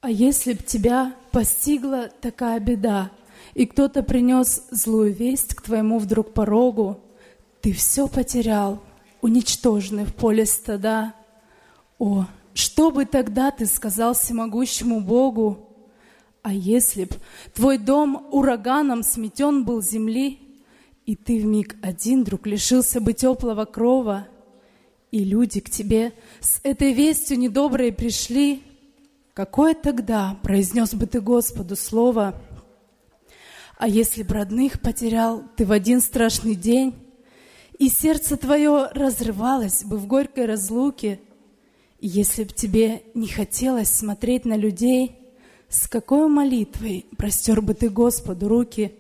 А если б тебя постигла такая беда, и кто-то принес злую весть к твоему вдруг порогу, ты все потерял, уничтоженный в поле стада. О, что бы тогда ты сказал всемогущему Богу? А если б твой дом ураганом сметен был земли, и ты вмиг один вдруг лишился бы теплого крова, и люди к тебе с этой вестью недоброй пришли, какое тогда произнес бы ты Господу слово? А если б родных потерял ты в один страшный день, и сердце твое разрывалось бы в горькой разлуке, и если б тебе не хотелось смотреть на людей, с какой молитвой простер бы ты Господу руки?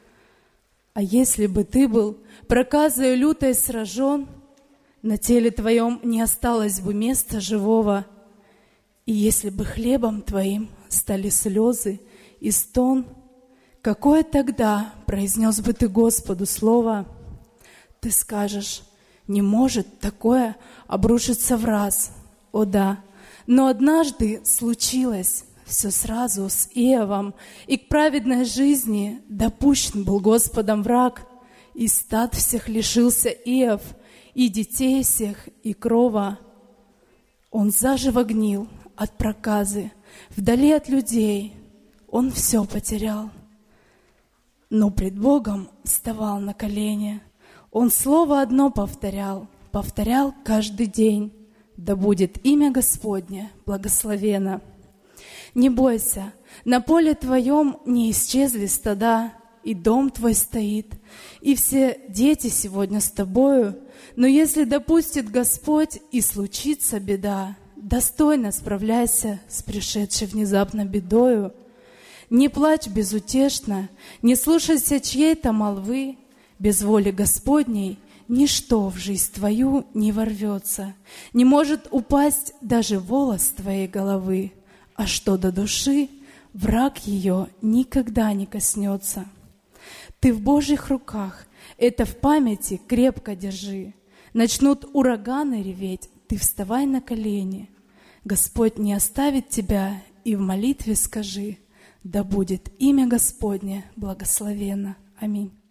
А если бы ты был проказою лютой сражен, на теле твоем не осталось бы места живого, и если бы хлебом твоим стали слезы и стон, какое тогда произнес бы ты Господу слово? Ты скажешь: не может такое обрушиться в раз. О да, но однажды случилось все сразу с Иовом, и к праведной жизни допущен был Господом враг, и стад всех лишился Иов, и детей всех, и крова. Он заживо гнил от проказы, вдали от людей он все потерял. Но пред Богом вставал на колени, он слово одно повторял каждый день: да будет имя Господне благословено. Не бойся, на поле твоем не исчезли стада, и дом твой стоит, и все дети сегодня с тобою. Но если допустит Господь и случится беда, достойно справляйся с пришедшей внезапно бедою. Не плачь безутешно, не слушайся чьей-то молвы, без воли Господней ничто в жизнь твою не ворвется, не может упасть даже волос твоей головы, а что до души, враг ее никогда не коснется. Ты в Божьих руках, это в памяти крепко держи. Начнут ураганы реветь, ты вставай на колени. Господь не оставит тебя, и в молитве скажи: да будет имя Господне благословенно. Аминь.